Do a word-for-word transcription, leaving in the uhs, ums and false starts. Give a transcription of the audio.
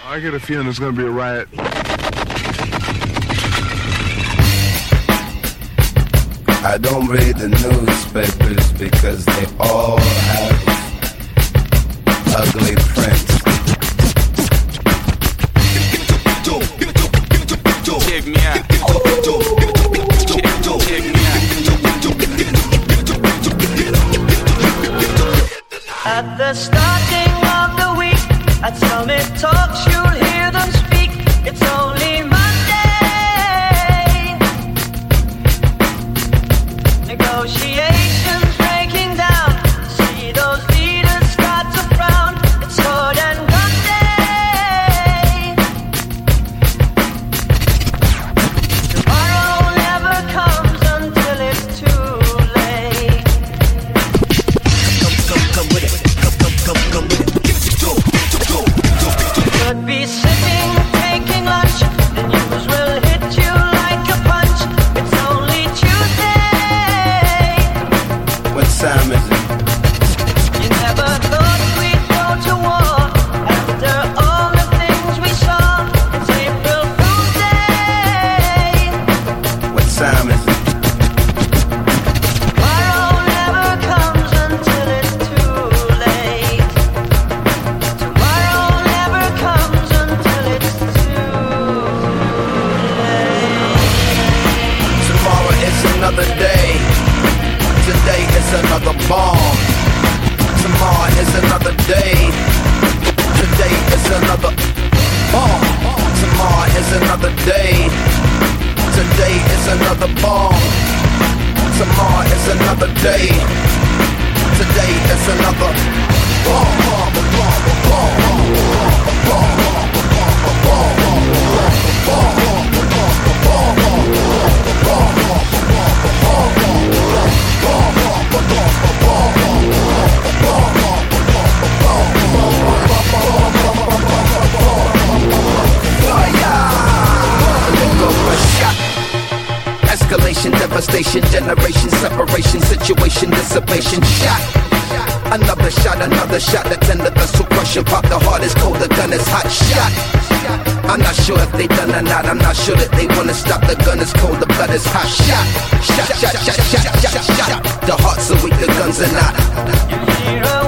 I get a feeling there's going to be a riot. I don't read the newspapers because they all have ugly prints. Check me out. Check me out. At the starting of the week, at Summit Talks, you'll hear them speak. It's only Monday. Negotiations breaking down. See those leaders start to frown. It's sword and gun day. Tomorrow never comes until it's too late. Come, come, come with it. Come, come, come, come with it. Could be sitting, taking lunch. The news will hit you like a punch. It's only Tuesday. What time is it? You never thought we'd go to war after all the things we saw. It's April Fool's Day. What time is it? Tomorrow never comes until it's too late. Tomorrow never comes until it's too late. Tomorrow is another day. Today is another bomb. Tomorrow is another day. Today is another bomb. Tomorrow is another day. Today is another bomb. Tomorrow is another day. Today is another bomb. Bomb, bomb, bomb, bomb, bomb, bomb, escalation, devastation, generation, separation, situation, dissipation, shot. Another shot, another shot, that's in the vessel crushing, pop the heart is cold, the gun is hot, shot. I'm not sure if they done or not, I'm not sure that they wanna stop, the gun is cold, the blood is hot, shot. Shot, shot, shot, shot, shot, shot, shot. The hearts are weak, the guns are not.